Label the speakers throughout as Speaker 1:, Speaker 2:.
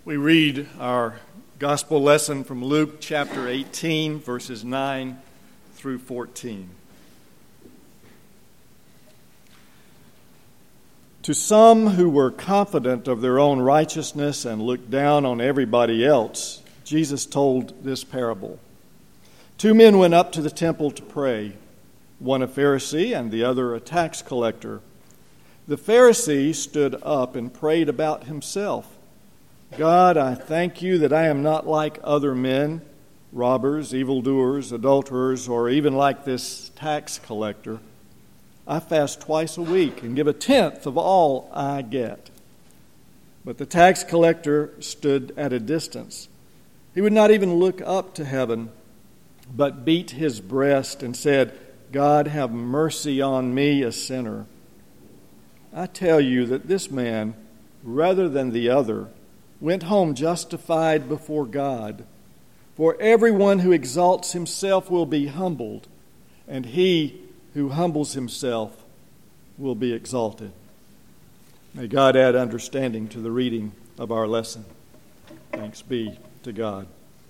Speaker 1: We read our gospel lesson from Luke chapter 18, verses 9 through 14. To some who were confident of their own righteousness and looked down on everybody else, Jesus told this parable. 2 men went up to the temple to pray, one a Pharisee and the other a tax collector. The Pharisee stood up and prayed about himself. God, I thank you that I am not like other men, robbers, evildoers, adulterers, or even like this tax collector. I fast twice a week and give a tenth of all I get. But the tax collector stood at a distance. He would not even look up to heaven, but beat his breast and said, God, have mercy on me, a sinner. I tell you that this man, rather than the other, went home justified before God. For everyone who exalts himself will be humbled, and he who humbles himself will be exalted. May God add understanding to the reading of our lesson. Thanks be to God.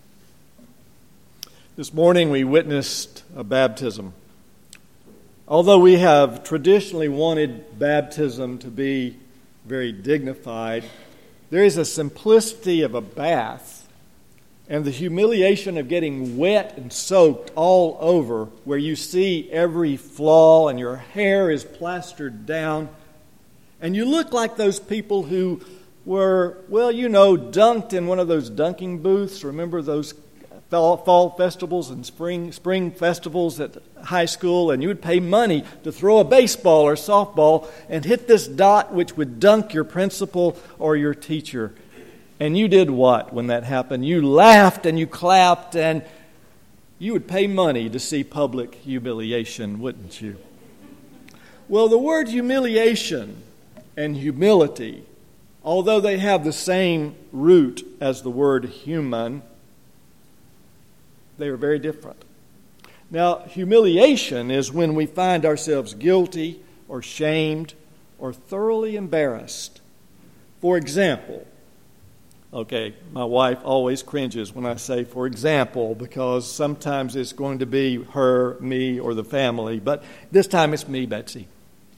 Speaker 1: This morning we witnessed a baptism. Although we have traditionally wanted baptism to be very dignified, there is a simplicity of a bath and the humiliation of getting wet and soaked all over, where you see every flaw and your hair is plastered down. And you look like those people who were, dunked in one of those dunking booths. Remember those fall festivals and spring festivals at high school, and you would pay money to throw a baseball or softball and hit this dot which would dunk your principal or your teacher. And you did what when that happened? You laughed and you clapped, and you would pay money to see public humiliation, wouldn't you? Well, the word humiliation and humility, although they have the same root as the word human, they are very different. Now, humiliation is when we find ourselves guilty or shamed or thoroughly embarrassed. For example, my wife always cringes when I say for example, because sometimes it's going to be her, me, or the family, but this time it's me, Betsy.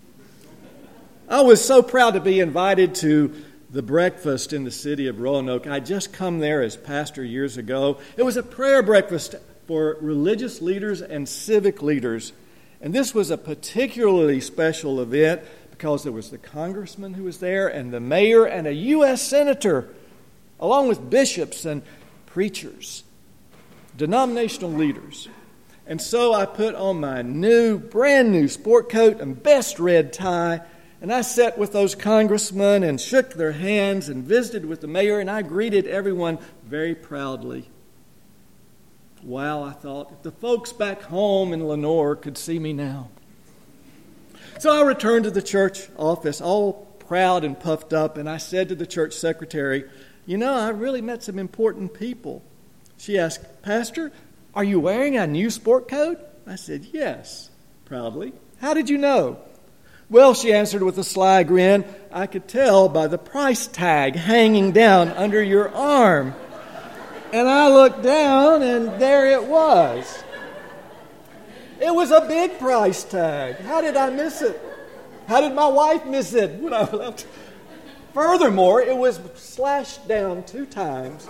Speaker 1: I was so proud to be invited to the breakfast in the city of Roanoke. I'd just come there as pastor years ago. It was a prayer breakfast for religious leaders and civic leaders. And this was a particularly special event because there was the congressman who was there and the mayor and a U.S. senator, along with bishops and preachers, denominational leaders. And so I put on my brand new sport coat and best red tie, and I sat with those congressmen and shook their hands and visited with the mayor, and I greeted everyone very proudly. Wow, I thought, if the folks back home in Lenore could see me now. So I returned to the church office, all proud and puffed up, and I said to the church secretary, I really met some important people. She asked, Pastor, are you wearing a new sport coat? I said, yes, proudly. How did you know? Well, she answered with a sly grin, I could tell by the price tag hanging down under your arm. And I looked down, and there it was. It was a big price tag. How did I miss it? How did my wife miss it when I left? Furthermore, it was slashed down 2 times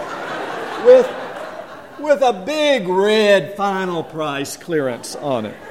Speaker 1: with a big red final price clearance on it.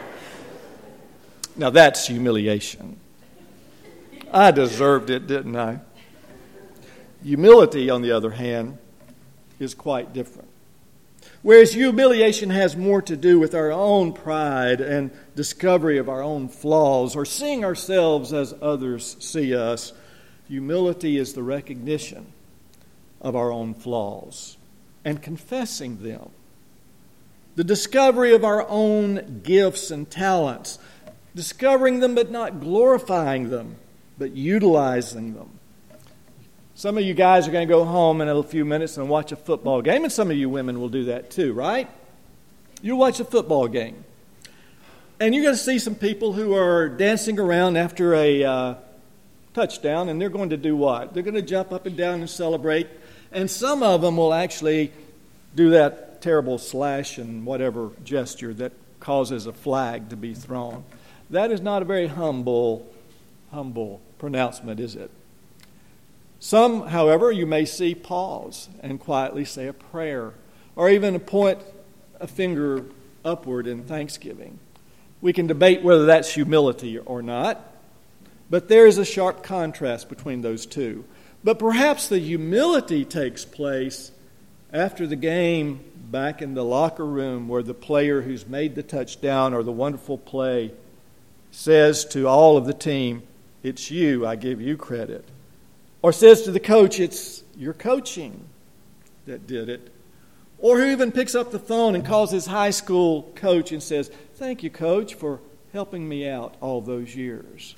Speaker 1: Now that's humiliation. I deserved it, didn't I? Humility, on the other hand, is quite different. Whereas humiliation has more to do with our own pride and discovery of our own flaws or seeing ourselves as others see us, humility is the recognition of our own flaws and confessing them. The discovery of our own gifts and talents, discovering them but not glorifying them, but utilizing them. Some of you guys are going to go home in a few minutes and watch a football game, and some of you women will do that too, right? You'll watch a football game. And you're going to see some people who are dancing around after a touchdown, and they're going to do what? They're going to jump up and down and celebrate. And some of them will actually do that terrible slash and whatever gesture that causes a flag to be thrown. That is not a very humble pronouncement, is it? Some, however, you may see pause and quietly say a prayer, or even point a finger upward in thanksgiving. We can debate whether that's humility or not, but there is a sharp contrast between those two. But perhaps the humility takes place after the game, back in the locker room, where the player who's made the touchdown or the wonderful play says to all of the team, "It's you, I give you credit." Or says to the coach, "It's your coaching that did it." Or who even picks up the phone and calls his high school coach and says, "Thank you, Coach, for helping me out all those years."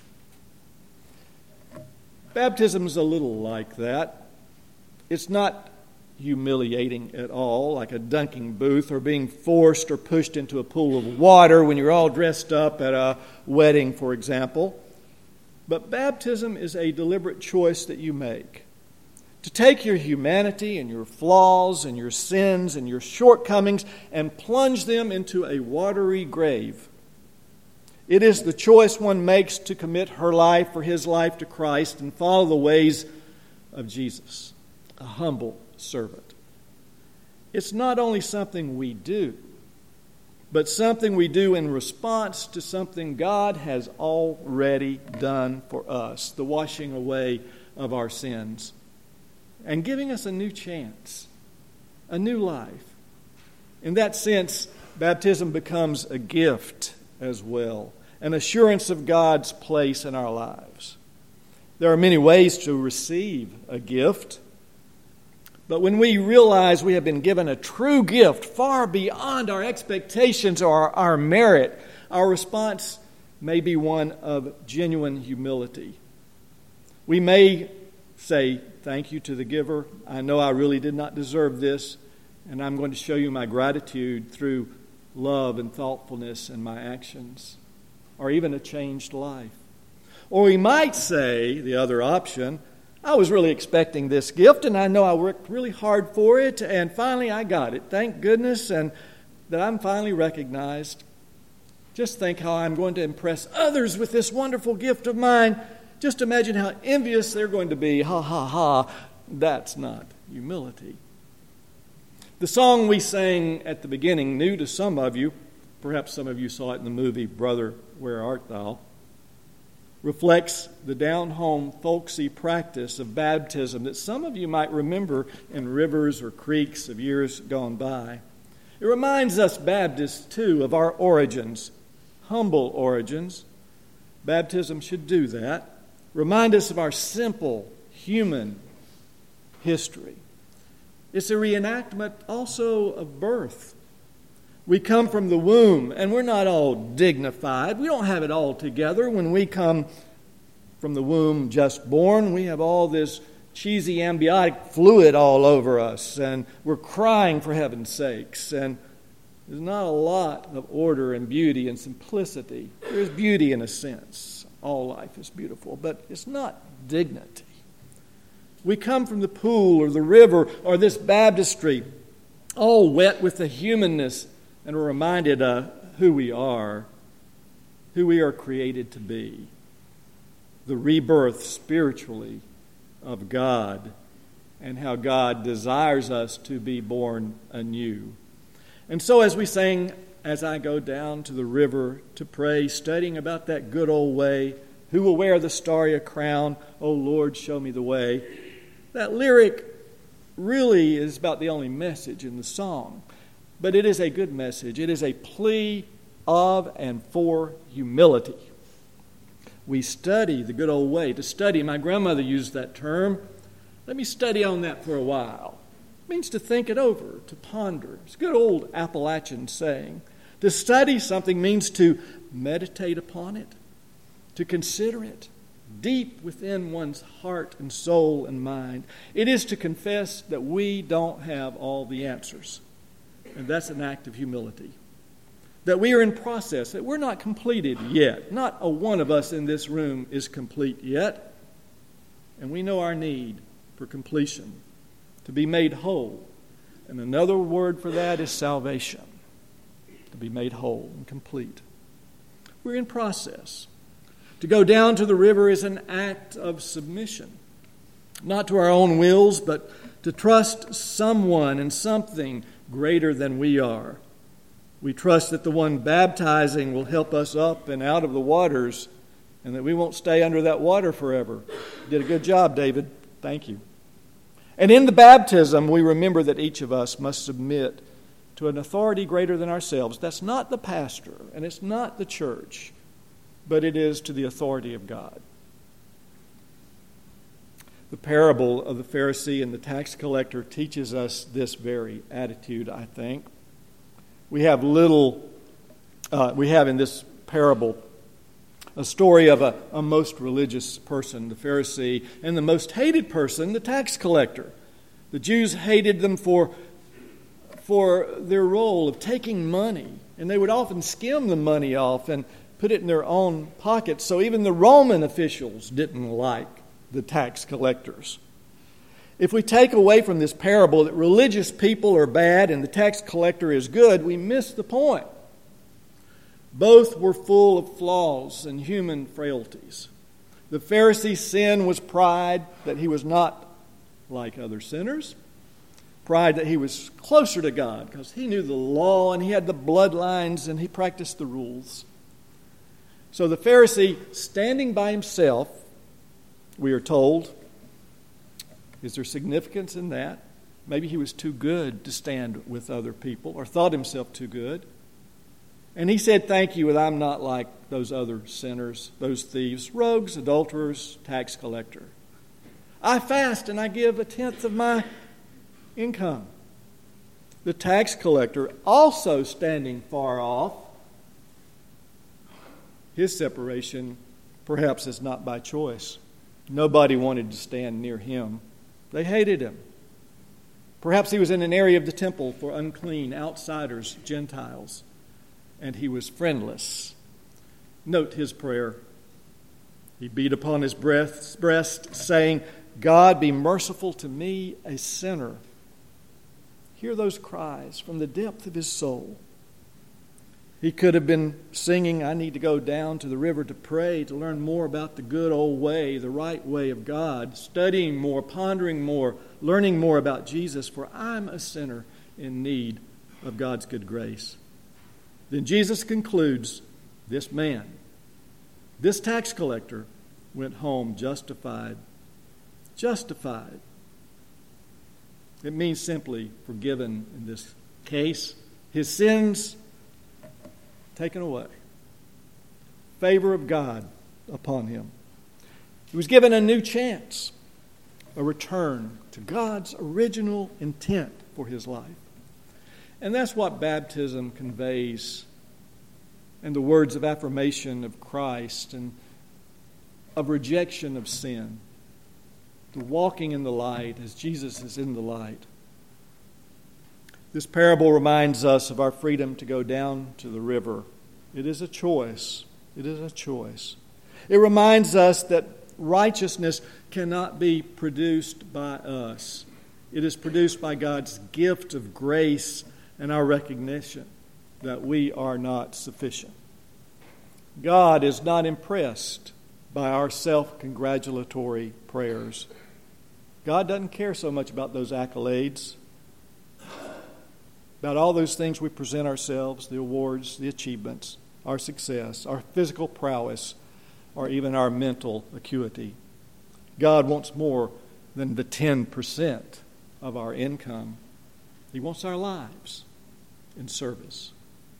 Speaker 1: Baptism is a little like that. It's not humiliating at all, like a dunking booth or being forced or pushed into a pool of water when you're all dressed up at a wedding, for example. But baptism is a deliberate choice that you make to take your humanity and your flaws and your sins and your shortcomings and plunge them into a watery grave. It is the choice one makes to commit her life or his life to Christ and follow the ways of Jesus, a humble servant. It's not only something we do, but something we do in response to something God has already done for us, the washing away of our sins, and giving us a new chance, a new life. In that sense, baptism becomes a gift as well, an assurance of God's place in our lives. There are many ways to receive a gift, but when we realize we have been given a true gift far beyond our expectations or our merit, our response may be one of genuine humility. We may say, "Thank you to the giver. I know I really did not deserve this, and I'm going to show you my gratitude through love and thoughtfulness in my actions," or even a changed life. Or we might say, the other option, "I was really expecting this gift, and I know I worked really hard for it, and finally I got it. Thank goodness, and that I'm finally recognized. Just think how I'm going to impress others with this wonderful gift of mine. Just imagine how envious they're going to be. Ha, ha, ha." That's not humility. The song we sang at the beginning, new to some of you, perhaps some of you saw it in the movie Brother, Where Art Thou?, reflects the down-home, folksy practice of baptism that some of you might remember in rivers or creeks of years gone by. It reminds us Baptists, too, of our origins, humble origins. Baptism should do that. Remind us of our simple human history. It's a reenactment also of birth. We come from the womb, and we're not all dignified. We don't have it all together. When we come from the womb just born, we have all this cheesy amniotic fluid all over us, and we're crying for heaven's sakes. And there's not a lot of order and beauty and simplicity. There's beauty in a sense. All life is beautiful, but it's not dignity. We come from the pool or the river or this baptistry, all wet with the humanness, and we're reminded of who we are created to be. The rebirth spiritually of God, and how God desires us to be born anew. And so as we sang, "As I go down to the river to pray," studying about that good old way, "Who will wear the starry crown? O Lord, show me the way." That lyric really is about the only message in the song. But it is a good message. It is a plea of and for humility. We study the good old way. To study, my grandmother used that term. Let me study on that for a while. It means to think it over, to ponder. It's a good old Appalachian saying. To study something means to meditate upon it, to consider it deep within one's heart and soul and mind. It is to confess that we don't have all the answers. And that's an act of humility. That we are in process, that we're not completed yet. Not a one of us in this room is complete yet. and we know our need for completion, to be made whole. And another word for that is salvation, to be made whole and complete. We're in process. To go down to the river is an act of submission, not to our own wills, but to trust someone and something greater than we are. We trust that the one baptizing will help us up and out of the waters, and that we won't stay under that water forever. You did a good job, David. Thank you. And in the baptism, we remember that each of us must submit to an authority greater than ourselves. That's not the pastor, and it's not the church, but it is to the authority of God. The parable of the Pharisee and the tax collector teaches us this very attitude, I think. We have in this parable a story of a most religious person, the Pharisee, and the most hated person, the tax collector. The Jews hated them for their role of taking money, and they would often skim the money off and put it in their own pockets. So even the Roman officials didn't like the tax collectors. If we take away from this parable that religious people are bad and the tax collector is good, we miss the point. Both were full of flaws and human frailties. The Pharisee's sin was pride, that he was not like other sinners. Pride that he was closer to God because he knew the law and he had the bloodlines and he practiced the rules. So the Pharisee, standing by himself, we are told, is there significance in that? Maybe he was too good to stand with other people or thought himself too good. And he said, thank you, that I'm not like those other sinners, those thieves, rogues, adulterers, tax collector. I fast and I give 1/10 of my income. The tax collector, also standing far off, his separation perhaps is not by choice. Nobody wanted to stand near him. They hated him. Perhaps he was in an area of the temple for unclean outsiders, Gentiles, and he was friendless. Note his prayer. He beat upon his breast, saying, God, be merciful to me, a sinner. Hear those cries from the depth of his soul. He could have been singing, I need to go down to the river to pray, to learn more about the good old way, the right way of God, studying more, pondering more, learning more about Jesus, for I'm a sinner in need of God's good grace. Then Jesus concludes, this man, this tax collector, went home justified. Justified. It means simply forgiven in this case. His sins taken away. Favor of God upon him. He was given a new chance, a return to God's original intent for his life. And that's what baptism conveys, and the words of affirmation of Christ and of rejection of sin. The walking in the light as Jesus is in the light. This parable reminds us of our freedom to go down to the river. It is a choice. It is a choice. It reminds us that righteousness cannot be produced by us. It is produced by God's gift of grace and our recognition that we are not sufficient. God is not impressed by our self-congratulatory prayers. God doesn't care so much about those accolades, about all those things we present ourselves, the awards, the achievements, our success, our physical prowess, or even our mental acuity. God wants more than the 10% of our income. He wants our lives in service.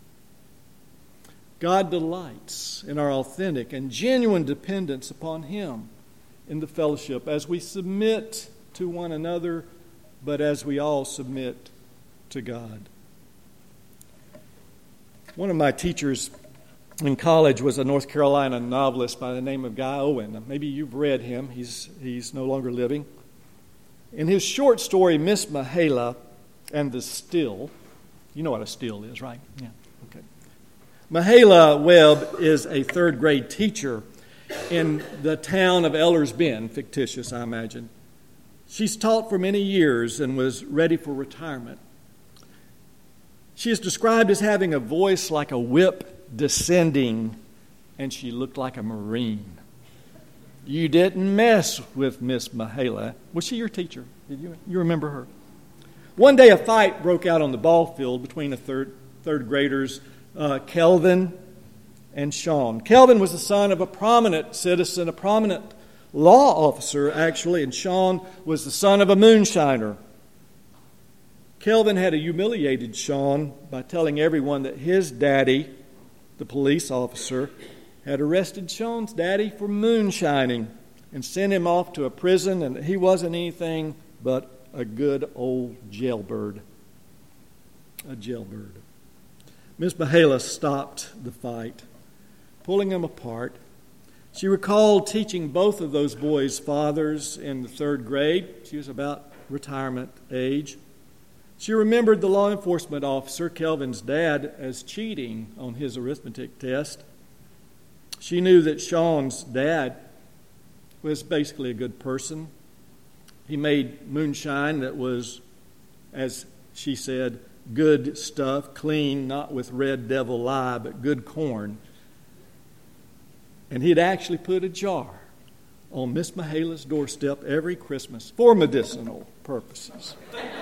Speaker 1: God delights in our authentic and genuine dependence upon Him in the fellowship as we submit to one another, but as we all submit to God. One of my teachers in college was a North Carolina novelist by the name of Guy Owen. Maybe you've read him. He's no longer living. In his short story, Miss Mahala and the Still, you know what a still is, right? Yeah. Okay. Mahala Webb is a third grade teacher, in the town of Ellers Bend, fictitious, I imagine. She's taught for many years and was ready for retirement. She is described as having a voice like a whip descending, and she looked like a Marine. You didn't mess with Miss Mihaela. Was she your teacher? Did you remember her? One day a fight broke out on the ball field between the third graders, Kelvin and Sean. Kelvin was the son of a prominent citizen, a prominent law officer, actually, and Sean was the son of a moonshiner. Kelvin had humiliated Sean by telling everyone that his daddy, the police officer, had arrested Sean's daddy for moonshining and sent him off to a prison, and he wasn't anything but a good old jailbird. A jailbird. Miss Mihaela stopped the fight, pulling them apart. She recalled teaching both of those boys' fathers in the third grade. She was about retirement age. She remembered the law enforcement officer, Kelvin's dad, as cheating on his arithmetic test. She knew that Sean's dad was basically a good person. He made moonshine that was, as she said, good stuff, clean, not with red devil lye, but good corn. And he'd actually put a jar on Miss Mihaela's doorstep every Christmas for medicinal purposes.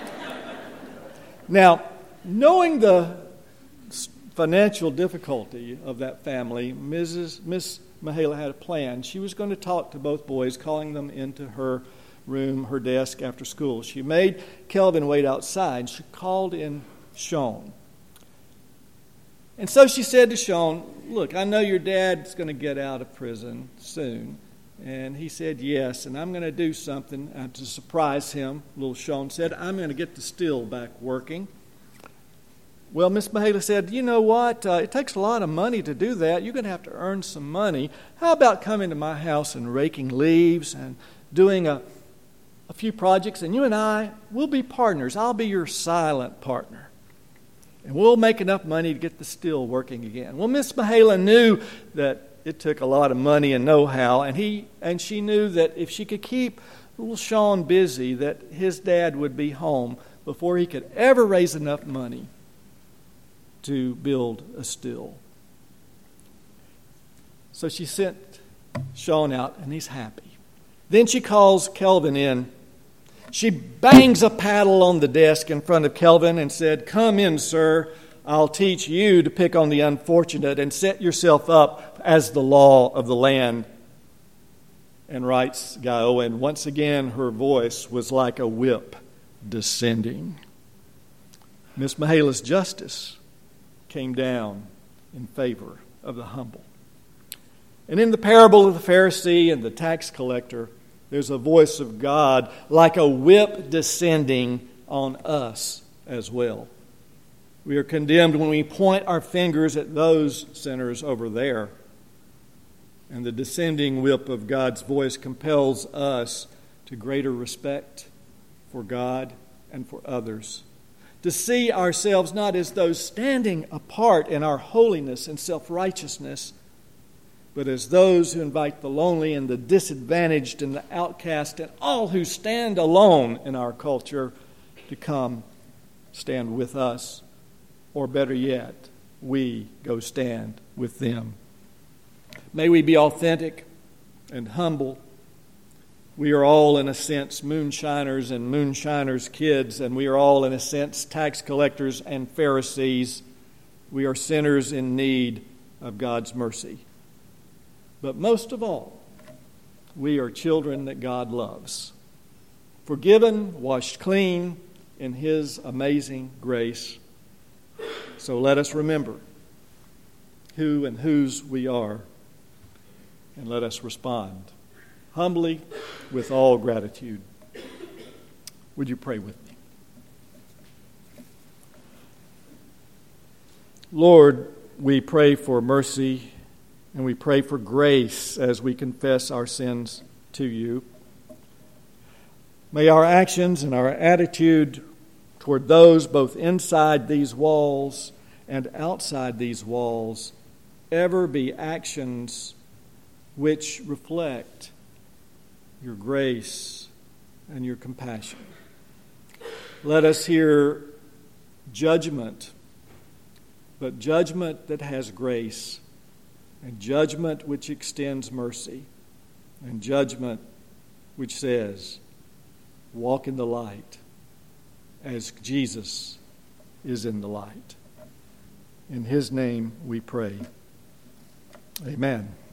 Speaker 1: Now, knowing the financial difficulty of that family, Miss Mihaela had a plan. She was going to talk to both boys, calling them into her room, her desk after school. She made Kelvin wait outside. She called in Sean. And so she said to Sean, look, I know your dad's going to get out of prison soon. And he said yes, and I'm going to do something to surprise him. Little Sean said, I'm going to get the still back working. Well, Miss Mihaela said, you know what? It takes a lot of money to do that. You're going to have to earn some money. How about coming to my house and raking leaves and doing a few projects, and you and I, we'll be partners. I'll be your silent partner. And we'll make enough money to get the still working again. Well, Miss Mihaela knew that it took a lot of money and know-how, and she knew that if she could keep little Sean busy, that his dad would be home before he could ever raise enough money to build a still. So she sent Sean out, and he's happy. Then she calls Kelvin in. She bangs a paddle on the desk in front of Kelvin and said, come in, sir. I'll teach you to pick on the unfortunate and set yourself up as the law of the land. And writes Guy Owen, once again her voice was like a whip descending. Miss Mihaela's justice came down in favor of the humble. And in the parable of the Pharisee and the tax collector, there's a voice of God like a whip descending on us as well. We are condemned when we point our fingers at those sinners over there. And the descending whip of God's voice compels us to greater respect for God and for others. To see ourselves not as those standing apart in our holiness and self-righteousness, but as those who invite the lonely and the disadvantaged and the outcast and all who stand alone in our culture to come stand with us. Or better yet, we go stand with them. May we be authentic and humble. We are all, in a sense, moonshiners and moonshiners' kids, and we are all, in a sense, tax collectors and Pharisees. We are sinners in need of God's mercy. But most of all, we are children that God loves, forgiven, washed clean in His amazing grace. So let us remember who and whose we are, and let us respond humbly with all gratitude. Would you pray with me? Lord, we pray for mercy and we pray for grace as we confess our sins to you. May our actions and our attitude toward those both inside these walls and outside these walls ever be actions which reflect your grace and your compassion. Let us hear judgment, but judgment that has grace, and judgment which extends mercy, and judgment which says, walk in the light as Jesus is in the light. In His name we pray. Amen.